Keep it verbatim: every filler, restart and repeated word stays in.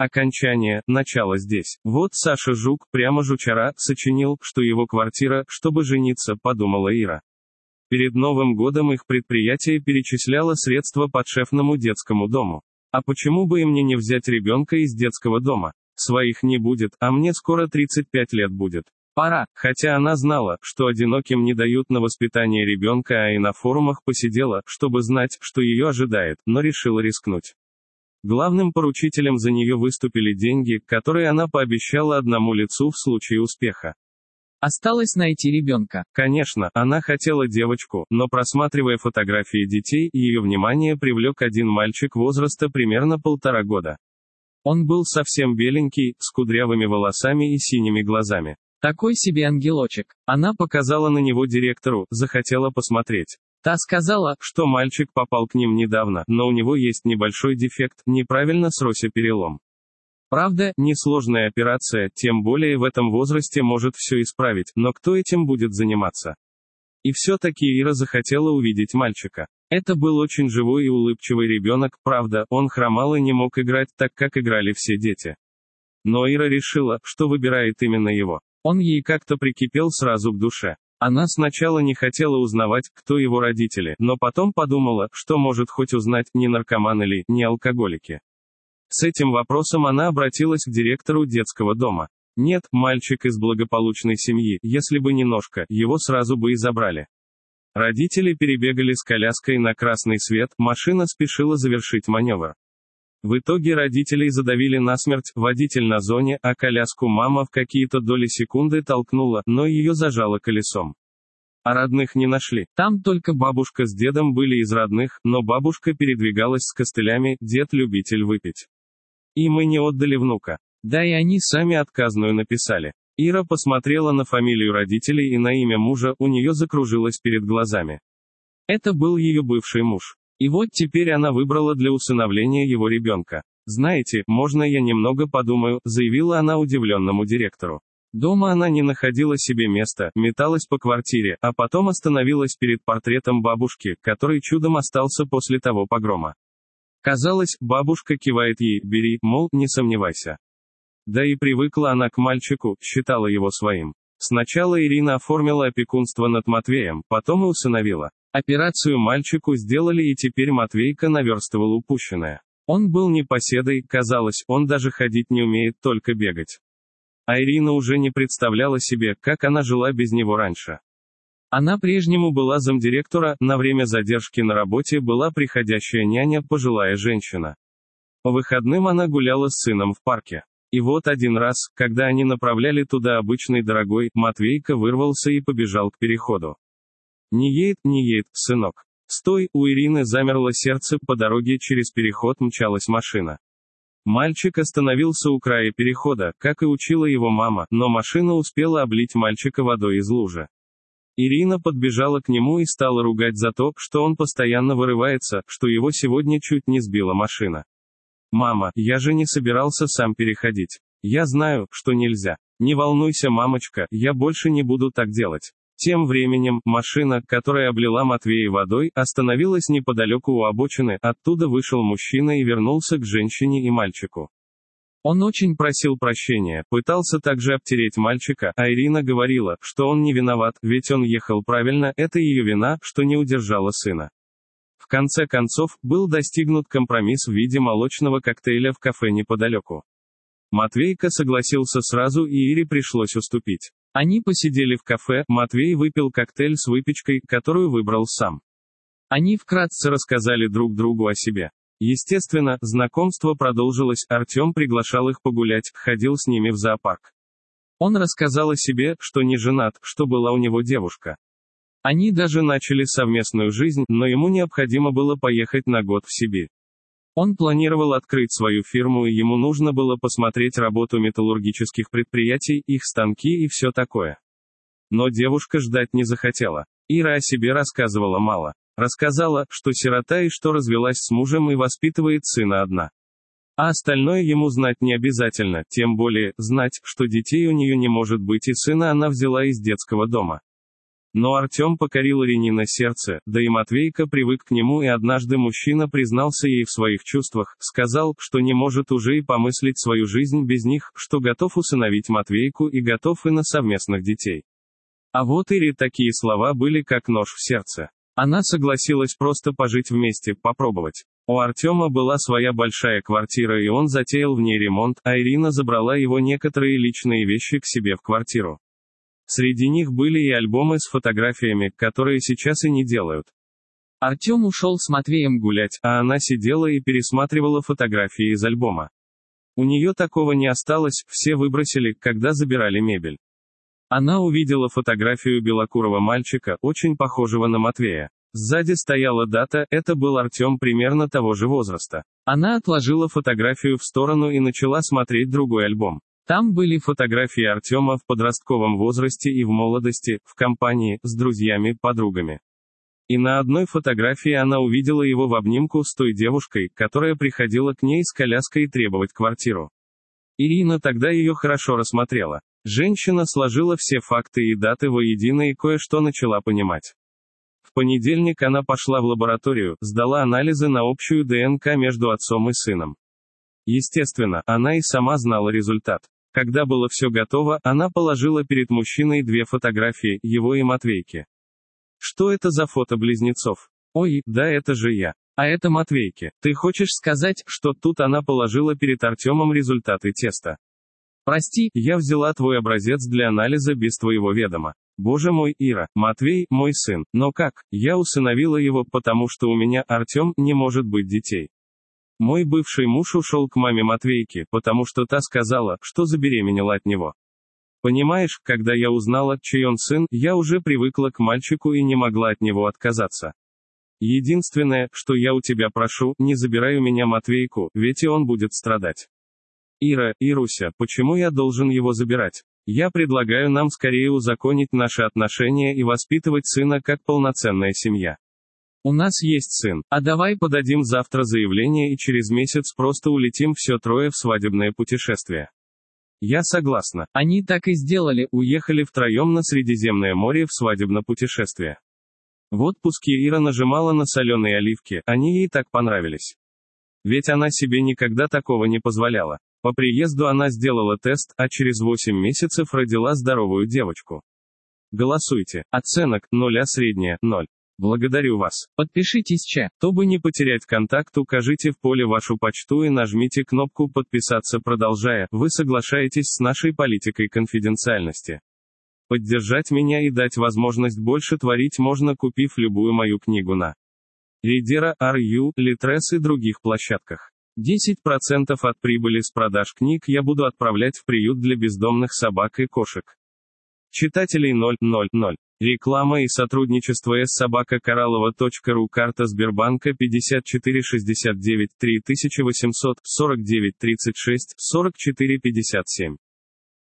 Окончание, начало здесь. Вот Саша Жук, прямо жучара, сочинил, что его квартира, чтобы жениться, подумала Ира. Перед Новым годом их предприятие перечисляло средства подшефному детскому дому. А почему бы и мне не взять ребенка из детского дома? Своих не будет, а мне скоро тридцать пять лет будет. Пора. Хотя она знала, что одиноким не дают на воспитание ребенка, а и на форумах посидела, чтобы знать, что ее ожидает, но решила рискнуть. Главным поручителем за нее выступили деньги, которые она пообещала одному лицу в случае успеха. Осталось найти ребенка. Конечно, она хотела девочку, но просматривая фотографии детей, ее внимание привлек один мальчик возраста примерно полтора года. Он был совсем беленький, с кудрявыми волосами и синими глазами. Такой себе ангелочек. Она показала на него директору, захотела посмотреть. Та сказала, что мальчик попал к ним недавно, но у него есть небольшой дефект, неправильно сросся перелом. Правда, несложная операция, тем более в этом возрасте может все исправить, но кто этим будет заниматься? И все-таки Ира захотела увидеть мальчика. Это был очень живой и улыбчивый ребенок, правда, он хромал и не мог играть так, как играли все дети. Но Ира решила, что выбирает именно его. Он ей как-то прикипел сразу к душе. Она сначала не хотела узнавать, кто его родители, но потом подумала, что может хоть узнать, не наркоманы ли, не алкоголики. С этим вопросом она обратилась к директору детского дома. Нет, мальчик из благополучной семьи, если бы не ножка, его сразу бы и забрали. Родители перебегали с коляской на красный свет, машина спешила завершить маневр. В итоге родителей задавили насмерть, водитель на зоне, а коляску мама в какие-то доли секунды толкнула, но ее зажало колесом. А родных не нашли. Там только бабушка с дедом были из родных, но бабушка передвигалась с костылями, дед любитель выпить. И мы не отдали внука. Да и они сами отказную написали. Ира посмотрела на фамилию родителей и на имя мужа, у нее закружилось перед глазами. Это был ее бывший муж. И вот теперь она выбрала для усыновления его ребенка. «Знаете, можно я немного подумаю», — заявила она удивленному директору. Дома она не находила себе места, металась по квартире, а потом остановилась перед портретом бабушки, который чудом остался после того погрома. Казалось, бабушка кивает ей, бери, мол, не сомневайся. Да и привыкла она к мальчику, считала его своим. Сначала Ирина оформила опекунство над Матвеем, потом и усыновила. Операцию мальчику сделали, и теперь Матвейка наверстывал упущенное. Он был непоседой, казалось, он даже ходить не умеет, только бегать. А Ирина уже не представляла себе, как она жила без него раньше. Она прежнему была замдиректора, на время задержки на работе была приходящая няня, пожилая женщина. По выходным она гуляла с сыном в парке. И вот один раз, когда они направляли туда обычный дорогой, Матвейка вырвался и побежал к переходу. «Не едет, не едет, сынок. Стой!» У Ирины замерло сердце, по дороге через переход мчалась машина. Мальчик остановился у края перехода, как и учила его мама, но машина успела облить мальчика водой из лужи. Ирина подбежала к нему и стала ругать за то, что он постоянно вырывается, что его сегодня чуть не сбила машина. «Мама, я же не собирался сам переходить. Я знаю, что нельзя. Не волнуйся, мамочка, я больше не буду так делать». Тем временем, машина, которая облила Матвея водой, остановилась неподалеку у обочины, оттуда вышел мужчина и вернулся к женщине и мальчику. Он очень просил прощения, пытался также обтереть мальчика, а Ирина говорила, что он не виноват, ведь он ехал правильно, это ее вина, что не удержала сына. В конце концов, был достигнут компромисс в виде молочного коктейля в кафе неподалеку. Матвейка согласился сразу, и Ире пришлось уступить. Они посидели в кафе, Матвей выпил коктейль с выпечкой, которую выбрал сам. Они вкратце рассказали друг другу о себе. Естественно, знакомство продолжилось, Артем приглашал их погулять, ходил с ними в зоопарк. Он рассказал о себе, что не женат, что была у него девушка. Они даже начали совместную жизнь, но ему необходимо было поехать на год в Сибирь. Он планировал открыть свою фирму, и ему нужно было посмотреть работу металлургических предприятий, их станки и все такое. Но девушка ждать не захотела. Ира о себе рассказывала мало. Рассказала, что сирота и что развелась с мужем и воспитывает сына одна. А остальное ему знать не обязательно, тем более, знать, что детей у нее не может быть и сына она взяла из детского дома. Но Артем покорил Иринина сердце, да и Матвейка привык к нему, и однажды мужчина признался ей в своих чувствах, сказал, что не может уже и помыслить свою жизнь без них, что готов усыновить Матвейку и готов и на совместных детей. А вот Ире такие слова были как нож в сердце. Она согласилась просто пожить вместе, попробовать. У Артема была своя большая квартира, и он затеял в ней ремонт, а Ирина забрала его некоторые личные вещи к себе в квартиру. Среди них были и альбомы с фотографиями, которые сейчас и не делают. Артем ушел с Матвеем Гулять, а она сидела и пересматривала фотографии из альбома. У нее такого не осталось, все выбросили, когда забирали мебель. Она увидела фотографию белокурого мальчика, очень похожего на Матвея. Сзади стояла дата, это был Артем примерно того же возраста. Она отложила фотографию в сторону и начала смотреть другой альбом. Там были фотографии Артема в подростковом возрасте и в молодости, в компании, с друзьями, подругами. И на одной фотографии она увидела его в обнимку с той девушкой, которая приходила к ней с коляской требовать квартиру. Ирина тогда ее хорошо рассмотрела. Женщина сложила все факты и даты воедино и кое-что начала понимать. В понедельник она пошла в лабораторию, сдала анализы на общую ДНК между отцом и сыном. Естественно, она и сама знала результат. Когда было все готово, она положила перед мужчиной две фотографии, его и Матвейки. Что это за фото близнецов? Ой, да это же я. А это Матвейки. Ты хочешь сказать, что тут она положила перед Артемом результаты теста? Прости, я взяла твой образец для анализа без твоего ведома. Боже мой, Ира, Матвей, мой сын, но как? Я усыновила его, потому что у меня, Артем, не может быть детей. Мой бывший муж ушел к маме Матвейки, потому что та сказала, что забеременела от него. Понимаешь, когда я узнала, чей он сын, я уже привыкла к мальчику и не могла от него отказаться. Единственное, что я у тебя прошу, не забирай у меня Матвейку, ведь и он будет страдать. Ира, Ируся, почему я должен его забирать? Я предлагаю нам скорее узаконить наши отношения и воспитывать сына как полноценная семья. У нас есть сын, а давай подадим завтра заявление и через месяц просто улетим все трое в свадебное путешествие. Я согласна. Они так и сделали, уехали втроем на Средиземное море в свадебное путешествие. В отпуске Ира нажимала на соленые оливки, они ей так понравились. Ведь она себе никогда такого не позволяла. По приезду она сделала тест, а через восемь месяцев родила здоровую девочку. Голосуйте. Оценок ноль, а средняя ноль. Благодарю вас. Подпишитесь, че. Чтобы не потерять контакт, укажите в поле вашу почту и нажмите кнопку «Подписаться». Продолжая, вы соглашаетесь с нашей политикой конфиденциальности. Поддержать меня и дать возможность больше творить можно, купив любую мою книгу на Readera, ар ю, Litres и других площадках. десять процентов от прибыли с продаж книг я буду отправлять в приют для бездомных собак и кошек. Читателей ноль ноль ноль. Реклама и сотрудничество с собака кораллова точка ру. Карта Сбербанка пятьдесят четыре шестьдесят девять три восемьсот сорок девять тридцать шесть сорок четыре пятьдесят семь.